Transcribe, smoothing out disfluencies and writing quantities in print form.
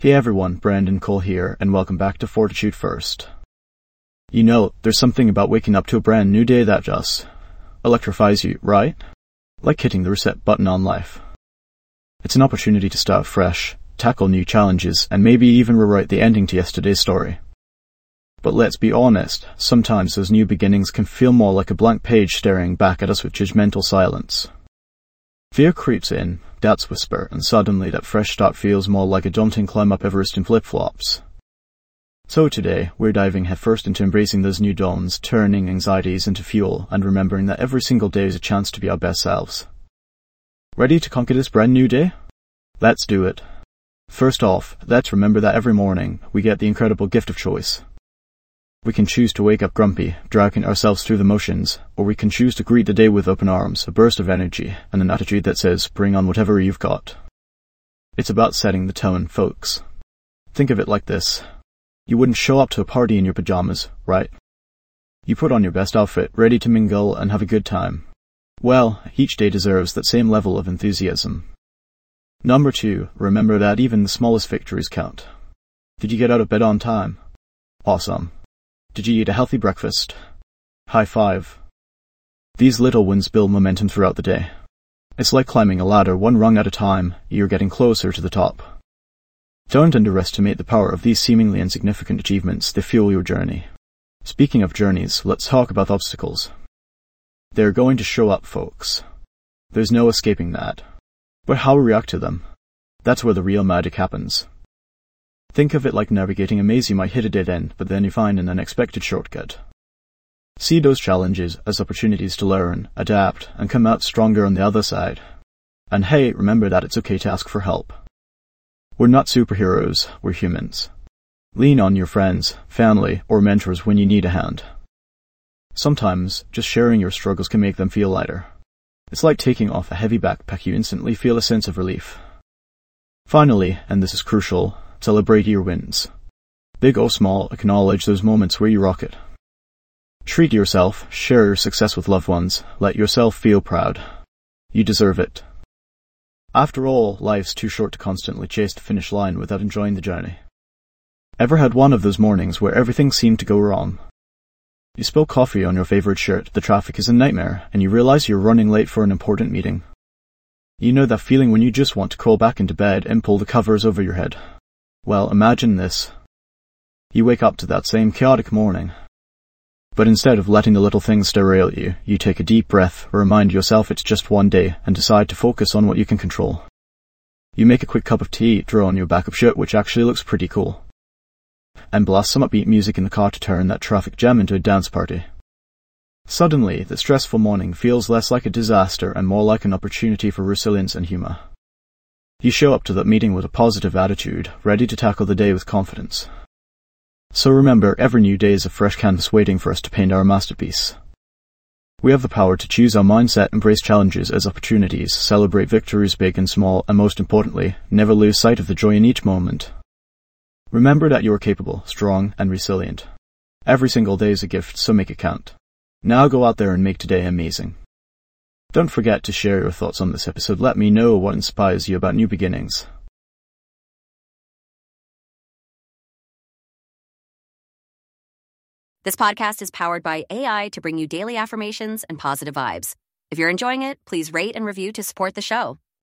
Hey everyone, Brandon Cole here, and welcome back to Fortitude First. You know, there's something about waking up to a brand new day that just electrifies you, right? Like hitting the reset button on life. It's an opportunity to start fresh, tackle new challenges, and maybe even rewrite the ending to yesterday's story. But let's be honest, sometimes those new beginnings can feel more like a blank page staring back at us with judgmental silence. Fear creeps in, doubts whisper, and suddenly that fresh start feels more like a daunting climb up Everest in flip-flops. So today, we're diving headfirst into embracing those new dawns, turning anxieties into fuel, and remembering that every single day is a chance to be our best selves. Ready to conquer this brand new day? Let's do it. First off, let's remember that every morning, we get the incredible gift of choice. We can choose to wake up grumpy, dragging ourselves through the motions, or we can choose to greet the day with open arms, a burst of energy, and an attitude that says, bring on whatever you've got. It's about setting the tone, folks. Think of it like this. You wouldn't show up to a party in your pajamas, right? You put on your best outfit, ready to mingle and have a good time. Well, each day deserves that same level of enthusiasm. Number 2, remember that even the smallest victories count. Did you get out of bed on time? Awesome. Did you eat a healthy breakfast? High five. These little wins build momentum throughout the day. It's like climbing a ladder one rung at a time, you're getting closer to the top. Don't underestimate the power of these seemingly insignificant achievements that fuel your journey. Speaking of journeys, let's talk about obstacles. They're going to show up, folks. There's no escaping that. But how we react to them, that's where the real magic happens. Think of it like navigating a maze. You might hit a dead end, but then you find an unexpected shortcut. See those challenges as opportunities to learn, adapt, and come out stronger on the other side. And hey, remember that it's okay to ask for help. We're not superheroes, we're humans. Lean on your friends, family, or mentors when you need a hand. Sometimes, just sharing your struggles can make them feel lighter. It's like taking off a heavy backpack. You instantly feel a sense of relief. Finally, and this is crucial, celebrate your wins. Big or small, acknowledge those moments where you rock it. Treat yourself, share your success with loved ones, let yourself feel proud. You deserve it. After all, life's too short to constantly chase the finish line without enjoying the journey. Ever had one of those mornings where everything seemed to go wrong? You spill coffee on your favorite shirt, the traffic is a nightmare, and you realize you're running late for an important meeting. You know that feeling when you just want to crawl back into bed and pull the covers over your head. Well, imagine this. You wake up to that same chaotic morning. But instead of letting the little things derail you, you take a deep breath, remind yourself it's just one day, and decide to focus on what you can control. You make a quick cup of tea, throw on your backup shirt, which actually looks pretty cool, and blast some upbeat music in the car to turn that traffic jam into a dance party. Suddenly, the stressful morning feels less like a disaster and more like an opportunity for resilience and humor. You show up to that meeting with a positive attitude, ready to tackle the day with confidence. So remember, every new day is a fresh canvas waiting for us to paint our masterpiece. We have the power to choose our mindset, embrace challenges as opportunities, celebrate victories big and small, and most importantly, never lose sight of the joy in each moment. Remember that you are capable, strong, and resilient. Every single day is a gift, so make it count. Now go out there and make today amazing. Don't forget to share your thoughts on this episode. Let me know what inspires you about new beginnings. This podcast is powered by AI to bring you daily affirmations and positive vibes. If you're enjoying it, please rate and review to support the show.